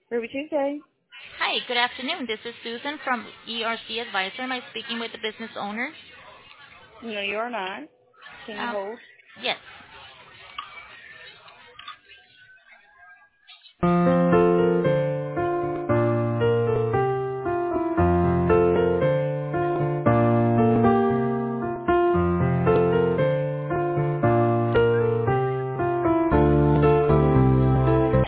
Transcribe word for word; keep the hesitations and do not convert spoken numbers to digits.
Ruby Tuesday. Hi, good afternoon. This is Susan from E R C Advisor. Am I speaking with the business owner? No, you are not. Can you Um, hold? yes.